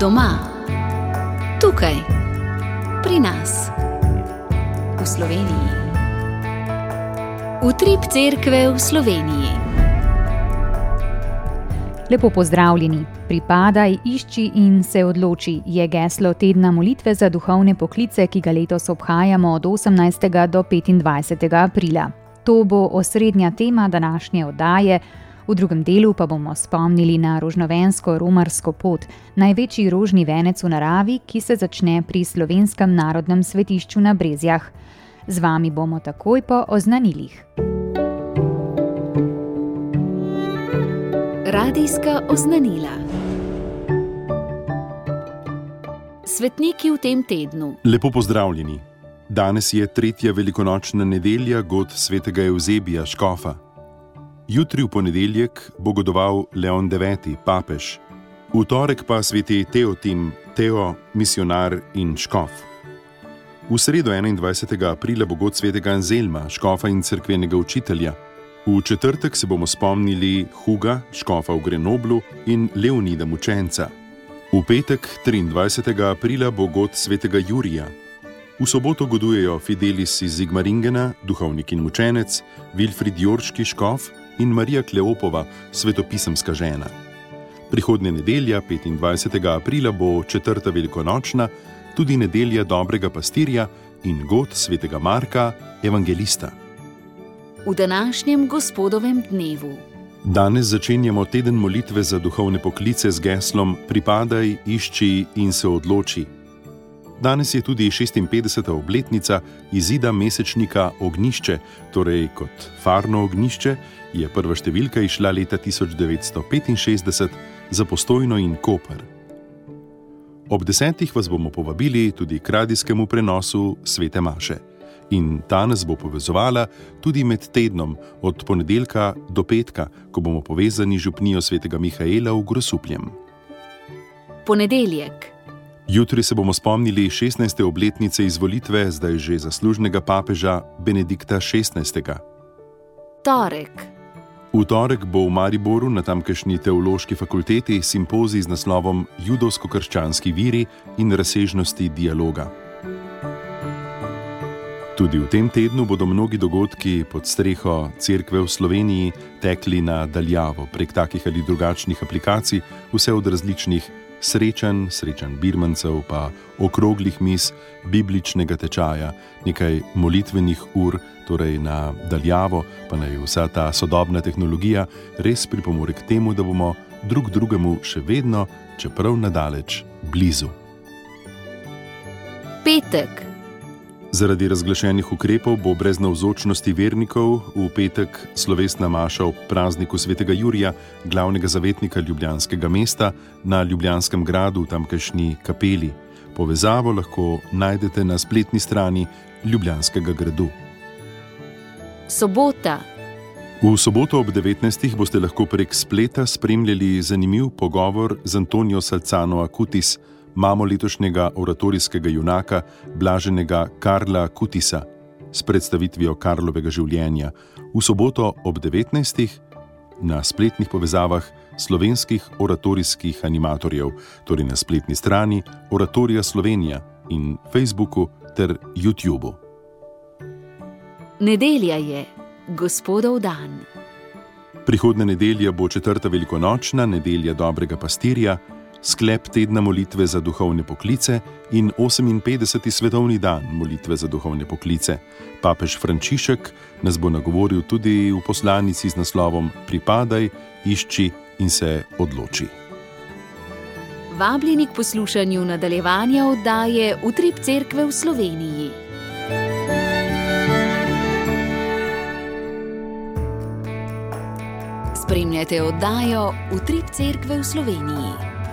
Doma, tukaj, pri nas, v Sloveniji. Utrip cerkve v Sloveniji. Lepo pozdravljeni. Pripadaj, išči in se odloči je geslo tedna molitve za duhovne poklice, ki ga letos obhajamo od 18. do 25. aprila. To bo osrednja tema današnje oddaje. V drugem delu pa bomo spomnili na rožnovensko romarsko pot, največji rožni venec v naravi, ki se začne pri Slovenskem narodnem svetišču na Brezjah. Z vami bomo takoj po oznanilih. Radijska oznanila. Svetniki v tem tednu. Lepo pozdravljeni. Danes je tretja velikonočna nedelja god svetega Evzebija škofa. Jutri v ponedeljek bo godoval Leon IX, papež. V torek pa sveti Teotim, Teo, misionar in škof. V sredo 21. aprila bo god svetega Anzelma, škofa in cerkvenega učitelja. V četrtek se bomo spomnili Huga, škofa v Grenoblu, in Leonida mučenca. V petek 23. aprila bo god svetega Jurija. V soboto godujejo Fidelis iz Zigmaringena, duhovnik in mučenec, Wilfrid Jorški, škof, in Marija Kleopova, svetopisemska žena. Prihodnja nedelja, 25. aprila, bo četrta velikonočna, tudi nedelja dobrega pastirja in god svetega Marka, evangelista. V današnjem gospodovem dnevu. Danes začenjamo teden molitve za duhovne poklice z geslom Pripadaj, išči in se odloči. Danes je tudi 56. obletnica izida mesečnika Ognjišče, torej kot farno ognjišče, je prva številka izšla leta 1965 za Postojno in Koper. Ob 10. vas bomo povabili tudi k radijskemu prenosu Svete maše. In ta nas bo povezovala tudi med tednom, od ponedeljka do petka, ko bomo povezani z župnijo svetega Mihaela v Grosupljem. Ponedeljek. Jutri se bomo spomnili 16. obletnice izvolitve zdaj že zaslužnega papeža Benedikta XVI. Torek. V torek bo v Mariboru na tamkajšnji teološki fakulteti simpozij z naslovom Judovsko-krščanski viri in razsežnosti dialoga. Tudi v tem tednu bodo mnogi dogodki pod streho cerkve v Sloveniji tekli na daljavo prek takih ali drugačnih aplikacij, vse od različnih srečanj birmancev, pa okroglih mis, bibličnega tečaja, nekaj molitvenih ur, torej na daljavo, pa naj vsa ta sodobna tehnologija res pripomore k temu, da bomo drug drugemu še vedno, čeprav nadaleč, blizu. Petek. Zaradi razglašenih ukrepov bo brez navzočnosti vernikov v petek slovesna maša ob prazniku svetega Jurija, glavnega zavetnika ljubljanskega mesta, na Ljubljanskem gradu v tamkajšnji kapeli. Povezavo lahko najdete na spletni strani Ljubljanskega gradu. Sobota. V soboto ob 19. boste lahko prek spleta spremljali zanimiv pogovor z Antonijo Salcano Acutis, mamo letošnjega oratorijskega junaka, blaženega Karla Acutisa, s predstavitvijo Karlovega življenja. V soboto ob 19. na spletnih povezavah slovenskih oratorijskih animatorjev, torej na spletni strani Oratorija Slovenija in Facebooku ter YouTubeu. Nedelja je gospodov dan. Prihodnja nedelja bo četrta velikonočna, nedelja dobrega pastirja, sklep tedna molitve za duhovne poklice in 58. svetovni dan molitve za duhovne poklice. Papež Frančišek nas bo nagovoril tudi v poslanici z naslovom Pripadaj, išči in se odloči. Vabljeni k poslušanju nadaljevanja oddaje Utrip cerkve v Sloveniji. Spremljate oddajo Utrip cerkve v Sloveniji.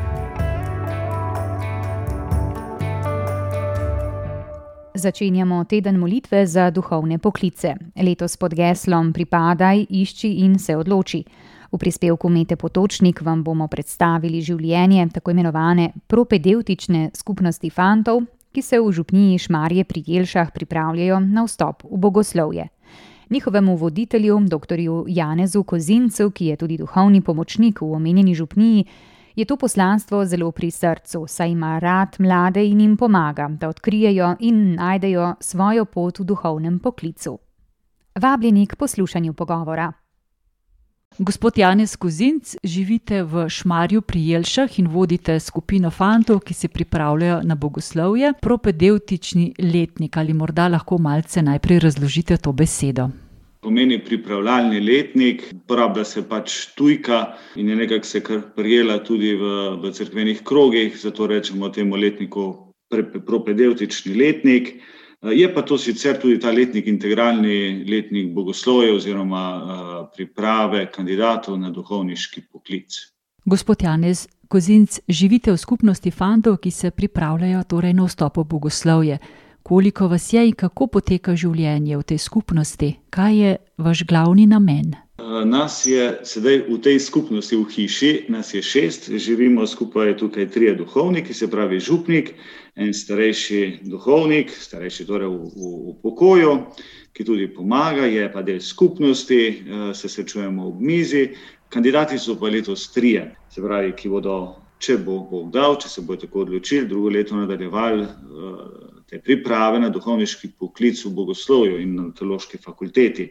Začenjamo teden molitve za duhovne poklice. Letos pod geslom Pripadaj, išči in se odloči. V prispevku Mete Potočnik vam bomo predstavili življenje tako imenovane propedevtične skupnosti fantov, ki se v župniji Šmarje pri Jelšah pripravljajo na vstop v bogoslovje. Njihovemu voditelju, dr. Janezu Kozincu, ki je tudi duhovni pomočnik v omenjeni župniji, Je to poslanstvo zelo pri srcu, saj ima rad mlade in jim pomaga, da odkrijejo in najdejo svojo pot v duhovnem poklicu. Vabljeni k poslušanju pogovora. Gospod Janez Kozinc, živite v Šmarju pri Jelšah in vodite skupino fantov, ki se pripravljajo na bogoslovje, propedevtični letnik. Ali morda lahko malce najprej razložite to besedo? Pomeni pripravljalni letnik, uporablja se tujka in je nekako se kar prijela tudi v cerkvenih krogih, zato rečemo temu letniku propedevtični letnik. Je pa to sicer tudi ta letnik integralni letnik bogoslovja oziroma priprave kandidatov na duhovniški poklic. Gospod Janez Kozinc, živite v skupnosti fantov, ki se pripravljajo torej na vstop v bogoslovje. Koliko vas je in kako poteka življenje v tej skupnosti? Kaj je vaš glavni namen? Nas je sedaj v tej skupnosti v hiši, nas je 6, živimo skupaj tukaj 3 duhovniki, se pravi župnik, en starejši duhovnik, starejši torej v pokoju, ki tudi pomaga, je pa del skupnosti, se srečujemo ob mizi. Kandidati so pa letos 3, se pravi, ki bodo, če bo Bog dal, če se bo tako odločili, drugo leto nadaljevali te priprave na duhovniški poklic v bogoslovju in na teološki fakulteti.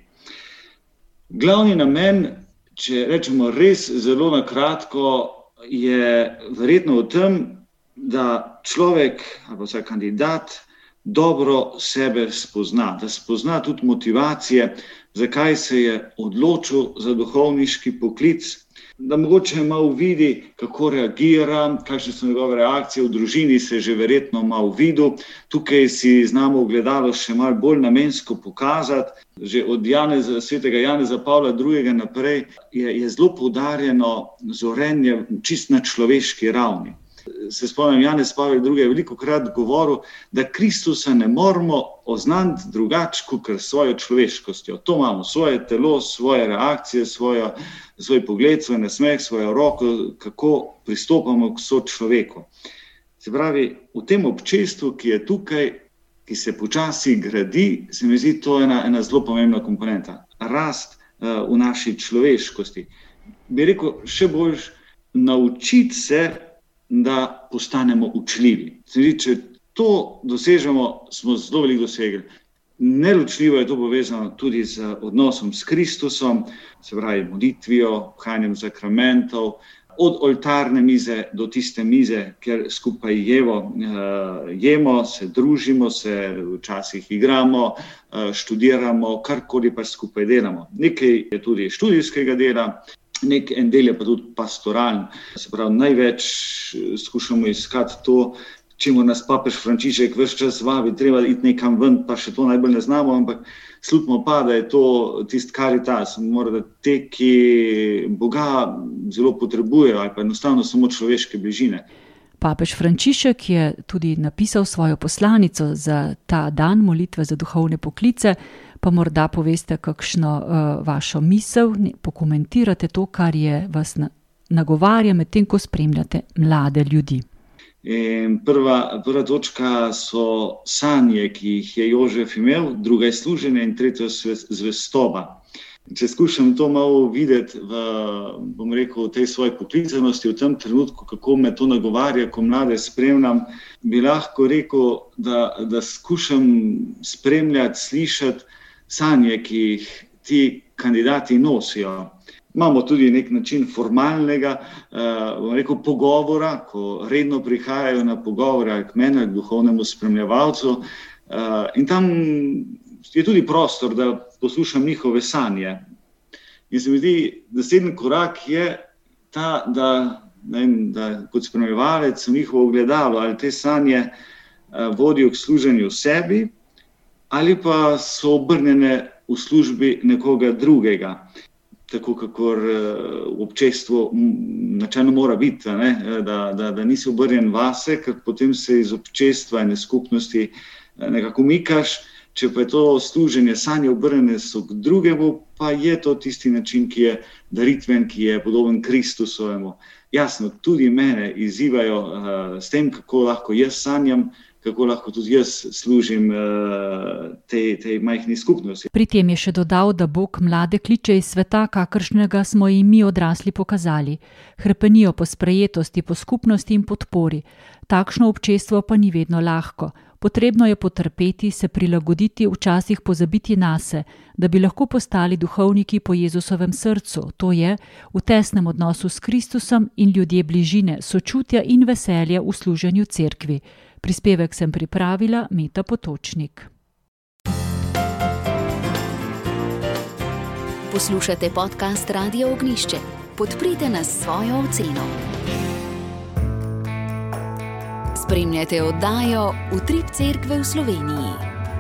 Glavni namen, če rečemo res zelo na kratko, je verjetno v tem, da človek ali vsaj kandidat dobro sebe spozna, da spozna tudi motivacije, zakaj se je odločil za duhovniški poklic, da mogoče malo vidi, kako reagira, kakšne so njegove reakcije, v družini se že verjetno malo videl. Tukaj si znamo ogledalo še malo bolj namensko pokazati. Že od svetega Janeza Pavla II. Naprej je zelo poudarjeno zorenje čist na človeški ravni. Se spomnim, Janez Pavel II. Je velikokrat govoril, da Kristusa ne moramo oznati drugače kot svojo človeškostjo. To imamo, svoje telo, svoje reakcije, svoj pogled, svoj nasmeh, svojo roko, kako pristopamo k sočloveku. Se pravi, v tem občestvu, ki je tukaj, ki se počasi gradi, se mi zdi to ena zelo pomembna komponenta. Rast v naši človeškosti. Bi rekel, še bolj naučiti se, da postanemo učljivi. Če to dosežemo, smo zelo veliko dosegli. Neločljivo je to povezano tudi z odnosom s Kristusom, se pravi molitvijo, obhajanjem sakramentov, od oltarne mize do tiste mize, kjer skupaj jemo, se družimo, se včasih igramo, študiramo, karkoli pa skupaj delamo. Nekaj je tudi študijskega dela, en del je pa tudi pastoralen. Se pravi, največ skušamo iskati to, čemu nas papež Frančišek ves čas vabi, treba iti nekam ven, pa še to najbolj ne znamo, ampak slutimo pa, da je to tisti karitas, morda te, ki Boga zelo potrebujejo ali pa enostavno samo človeške bližine. Papež Frančišek je tudi napisal svojo poslanico za ta dan molitve za duhovne poklice, pa morda poveste kakšno vašo misel, pokomentirate to, kar je vas nagovarja med tem, ko spremljate mlade ljudi. In prva točka so sanje, ki jih je Jožef imel, druga je služenje in tretja zvestoba. Če skušam to malo videti v tej svoji poklicanosti, v tem trenutku, kako me to nagovarja, ko mlade spremljam, bi lahko rekel, da skušam spremljati, slišati sanje, ki jih ti kandidati nosijo. Imamo tudi nek način formalnega pogovora, ko redno prihajajo na pogovore k meni, k duhovnemu spremljevalcu. In tam je tudi prostor, da poslušam njihove sanje. In se mi zdi, naslednji korak je ta, da kot spremljevalec v njihovo ogledalo ali te sanje vodijo k služenju sebi ali pa so obrnjene v službi nekoga drugega. Tako kakor v občestvu načelno mora biti, da nisi obrnjen vase, ker potem se iz občestva in skupnosti nekako umikaš. Če pa je to služenje, sanje obrnjene so k drugemu, pa je to tisti način, ki je daritven, ki je podoben Kristusovemu. Jasno, tudi mene izzivajo s tem, kako lahko jaz sanjam, kako lahko tudi jaz služim tej majhni skupnosti. Pri tem je še dodal, da Bog mlade kliče iz sveta, kakršnega smo jim mi odrasli pokazali. Hrepenijo po sprejetosti, po skupnosti in podpori. Takšno občestvo pa ni vedno lahko. Potrebno je potrpeti, se prilagoditi, včasih pozabiti nase, da bi lahko postali duhovniki po Jezusovem srcu, to je v tesnem odnosu s Kristusom in ljudje bližine, sočutja in veselja v služenju cerkvi. Prispevek sem pripravila Meta Potočnik. Poslušate podcast Radio Ognjišče. Podprite nas s svojo oceno. Spremljate oddajo Utrip cerkve v Sloveniji.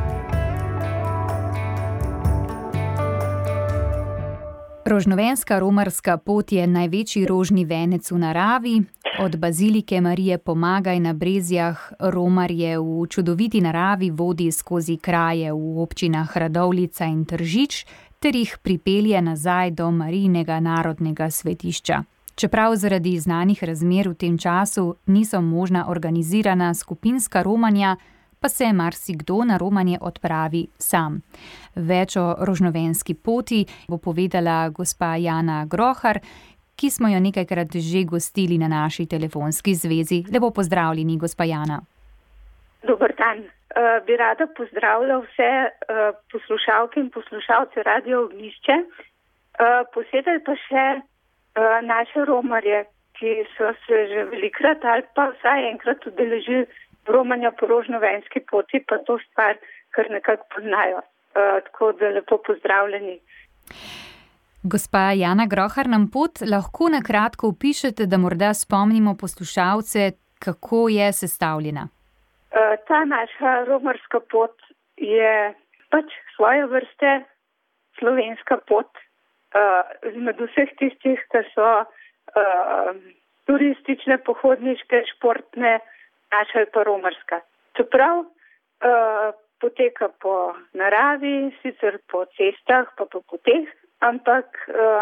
Rožnovenska romarska pot je največji rožni venec v naravi. Od bazilike Marije Pomagaj na Brezjah romarje v čudoviti naravi vodi skozi kraje v občinah Radovljica in Tržič ter jih pripelje nazaj do Marijinega narodnega svetišča. Čeprav zaradi znanih razmer v tem času niso možna organizirana skupinska romanja, pa se marsikdo na romanje odpravi sam. Več o rožnovenski poti bo povedala gospa Jana Grohar, ki smo jo nekajkrat že gostili na naši telefonski zvezi. Lepo pozdravljeni, gospa Jana. Dober dan. Bi rada pozdravila vse poslušalke in poslušalce Radio Ognjišče, posebej pa še naše romarje, ki so se že velikrat ali pa vsaj enkrat udeležili romanja po rožnovenski poti, pa to stvar kar nekako poznajo. Tako da lepo pozdravljeni. Gospa Jana Grohar, nam pot lahko na kratko opišete, da morda spomnimo poslušalce, kako je sestavljena? Ta naša romarska pot je pač svoje vrste slovenska pot. Med vseh tistih, ki so turistične, pohodniške, športne, naša je pa romarska. Čeprav poteka po naravi, sicer po cestah, pa po poteh, ampak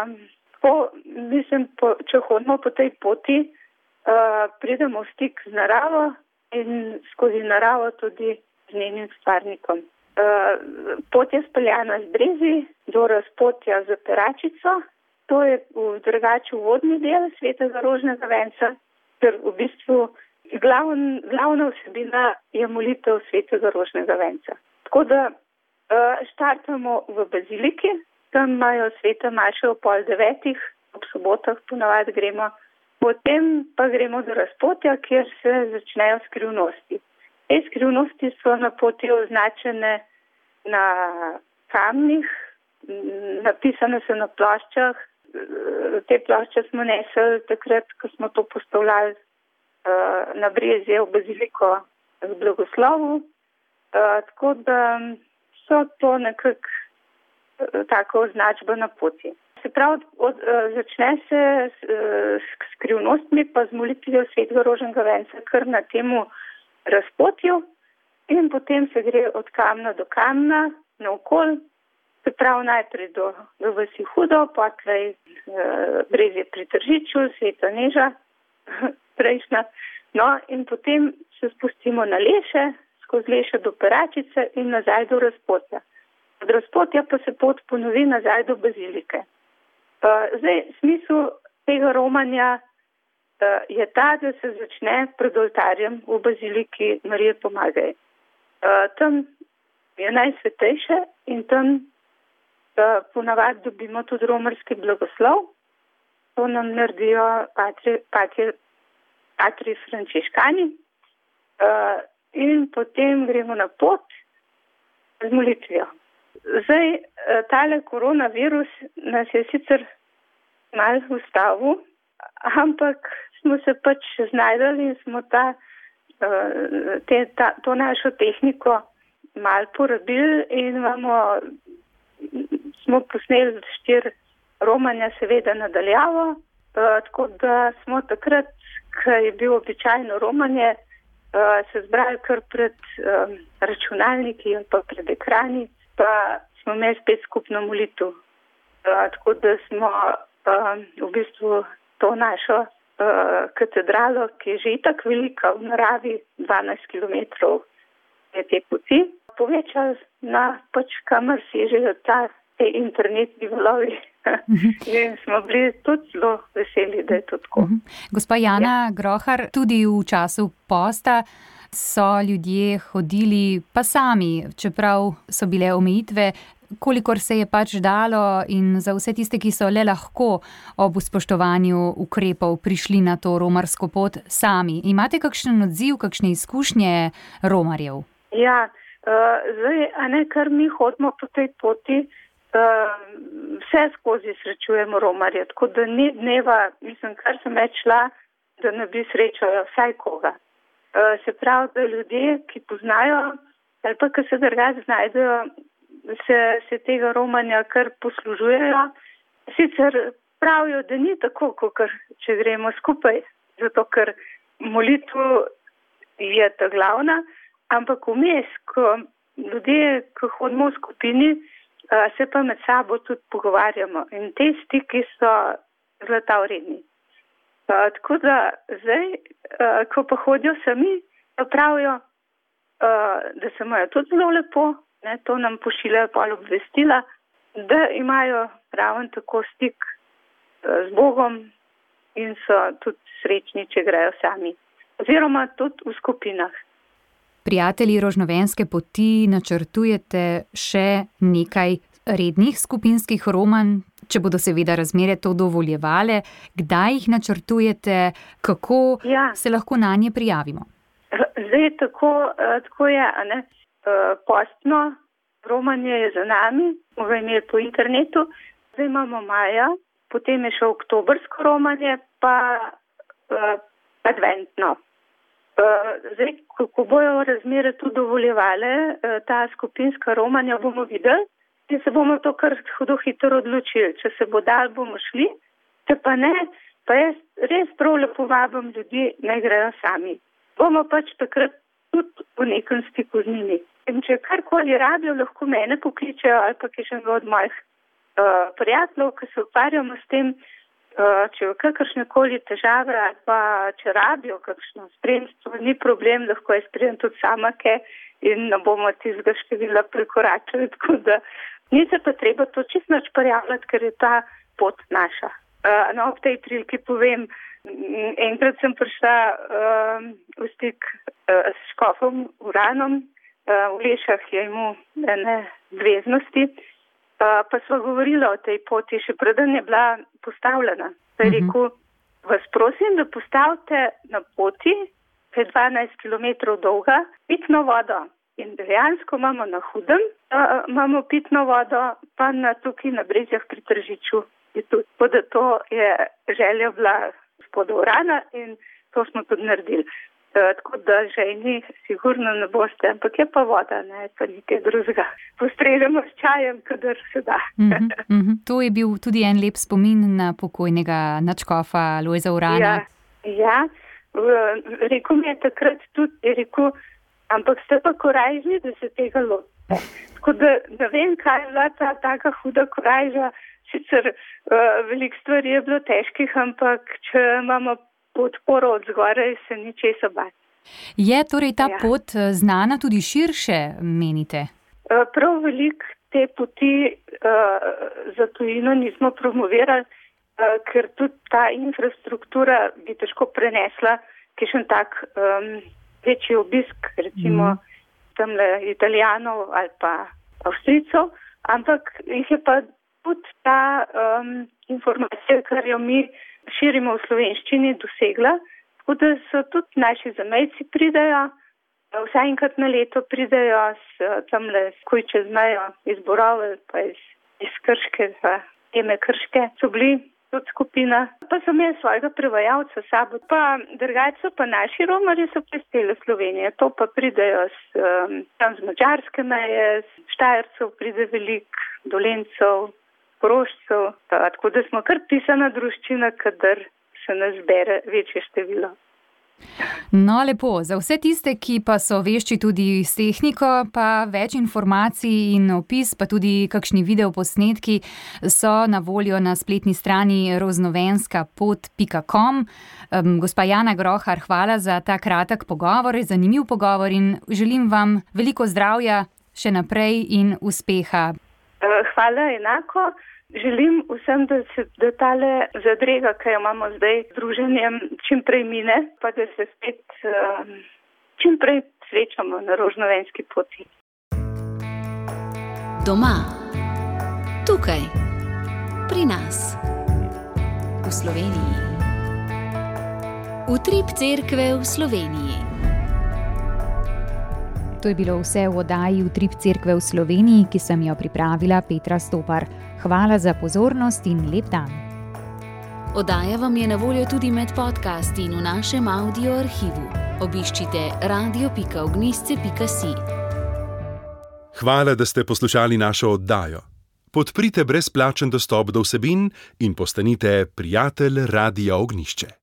če hodimo po tej poti, pridemo v stik z naravo in skozi naravo tudi z njenim stvarnikom. Pot je speljana z Brezij do razpotja za Peračico. To je drugače uvodni del Svetega rožnega venca, ker v bistvu glavna vsebina je molitev Svetega rožnega venca. Tako da štartamo v baziliki, tam imajo svete maše ob 8:30, ob sobotah ponavadi gremo. Potem pa gremo do razpotja, kjer se začnejo skrivnosti. Te skrivnosti so na poti označene na kamnih, napisane so na ploščah. Te plošče smo nesli takrat, ko smo to postavljali na Brezje v baziliko z blagoslovu. Tako da so to nekako tako označba na poti. Se pravi, začne se s skrivnostmi pa z molitvijo Svetega rožnega venca kar na temu razpotju in potem se gre od kamna do kamna naokol, se pravi najprej do vasi Hudo, potlej Brezje pri Tržiču, Sveta Neža, prejšnja. No in potem se spustimo na Leše, skozi Leše do Peračice in nazaj do razpotja. Od razpotja pa se pot ponovi nazaj do bazilike. Zdaj, smisel tega romanja je ta, da se začne pred oltarjem v baziliki Marije Pomagaj. Tam je najsvetejše in tam ponavadi dobimo tudi romarski blagoslov. To nam naredijo patri frančiškani. In potem gremo na pot z molitvijo. Zdaj, tale koronavirus nas je sicer malo ustavil, ampak smo se pač znajdali in smo to našo tehniko malo porabili in smo posneli 4 romanja seveda nadaljavo, tako da smo takrat, ko je bil običajno romanje, se zbrali kar pred računalniki ali pa pred ekrani, pa smo imeli spet skupno molitev. Tako da smo v bistvu to našo katedralo, ki je že itak velika v naravi, 12 kilometrov je te poti, povečali na kamor sežejo te internetni valovi. In smo bili tudi zelo veseli, da je to tako. Gospa Jana Grohar, tudi v času posta so ljudje hodili pa sami, čeprav so bile omejitve, kolikor se je pač dalo, in za vse tiste, ki so le lahko ob spoštovanju ukrepov prišli na to romarsko pot sami. Imate kakšen odziv, kakšne izkušnje romarjev? Ja, zdaj, kar mi hodimo po tej poti, vse skozi srečujemo romarje, tako da ni dneva, kar sem več šla, da ne bi srečala vsaj koga. Se pravi, da ljudje, ki poznajo, ali pa ki se drugače znajdejo, se tega romanja kar poslužujejo. Sicer pravijo, da ni tako, kot če gremo skupaj, zato ker molitev je ta glavna, ampak vmes, ko ljudje, ko hodimo v skupini, se pa med sabo tudi pogovarjamo in te stiki so zlata vredni. Tako da zdaj, ko pa hodijo sami, pa pravijo, da se imajo tudi zelo lepo, to nam pošiljajo pol obvestila, da imajo ravno tako stik z Bogom in so tudi srečni, če grejo sami. Oziroma tudi v skupinah. Prijatelji Rožnovenske poti, načrtujete še nekaj rednih skupinskih romanj, če bodo seveda razmere to dovoljevale. Kdaj jih načrtujete, kako se lahko nanje prijavimo? Zdaj tako je, postno romanje je za nami, smo ga imeli po internetu, zdaj imamo maja, potem je še oktobrsko romanje, pa adventno. Zdaj, ko bojo razmere tu dovoljevale, ta skupinska romanja bomo videli in se bomo to kar hitro odločili. Če se bo dal, bomo šli, če pa ne, pa jaz res prav lepo vabim ljudi, naj grejo sami. Bomo pač takrat tudi v nekem stiku z njimi. In če karkoli rabijo, lahko mene pokličejo ali pa kakšnega od mojih prijateljev, ki se ukvarjamo s tem, če v kakršnekoli težave ali pa če rabijo kakšno spremstvo, ni problem, lahko jaz pridem tudi sama in ne bomo tistega števila prekoračili, tako da ni se pa treba to čisto nič prijavljati, ker je ta pot naša. Ob tej priliki povem, enkrat sem prišla v stik s škofom Uranom, v Lešah je imel ene zveznosti, pa sva govorila o tej poti, še preden je bila postavljena. Pa je rekel, vas prosim, da postavite na poti, ki je 12 km dolga, pitno vodo. In dejansko imamo na Hudem, imamo pitno vodo, pa tukaj na Brezjah pri Tržiču. Tako da to je želja bila gospoda Urana in to smo tudi naredili. Tako da žejni sigurno ne boste, ampak je pa voda, ne pa nekaj drugega. Postrežemo s čajem, kadar se da. To je bil tudi en lep spomin na pokojnega nadškofa Lojza Urana. Ja, rekel mi je takrat tudi, ampak ste pa korajžni, da se tega lotite. Tako da ne vem, kaj je bila ta taka huda korajža. Sicer veliko stvari je bilo težkih, ampak če imamo podporo od zgoraj, se ni česa bati. Je torej ta pot znana tudi širše, menite? Prav veliko te poti za tujino nismo promovirali, ker tudi ta infrastruktura bi težko prenesla kakšen tak večji obisk, recimo tamle Italijanov ali pa Avstrijcev, ampak jih je pa tudi ta informacija, kar jo mi širimo v slovenščini, dosegla, tako da so tudi naši zamejci pridejo, vsaj enkrat na leto pridejo tamle skoj čez mejo iz Borovelj, pa iz Krške, teme Krške so bili tudi skupina. Pa sem jaz svojega prevajalca sabo, pa drugače so pa naši romarji so pristeli v Slovenije, to pa pridejo tam z madžarske meje, Štajercev pride veliko, Dolencev, Korošcev, tako da smo kar pisana druščina, kadar se nas zbere večje število. No, lepo. Za vse tiste, ki pa so vešči tudi s tehniko, pa več informacij in opis, pa tudi kakšni videoposnetki so na voljo na spletni strani roznovenskapot.com. Gospa Jana Grohar, hvala za ta kratek pogovor, zanimiv pogovor in želim vam veliko zdravja še naprej in uspeha. Hvala enako. Želim vsem, da tale zadrega, ki jo imamo zdaj z druženjem, čim prej mine, pa da se spet čim prej srečamo na Rožnovenski poti. Doma, tukaj, pri nas, v Sloveniji. Utrip cerkve v Sloveniji. To je bilo vse v oddaji Utrip cerkve v Sloveniji, ki sem jo pripravila Petra Stopar. Hvala za pozornost in lep dan. Oddaja vam je na voljo tudi med podcasti in v našem audio arhivu. Obiščite radio.ognisce.si. Hvala, da ste poslušali našo oddajo. Podprite brezplačen dostop do vsebin in postanite prijatelj Radia Ognjišče.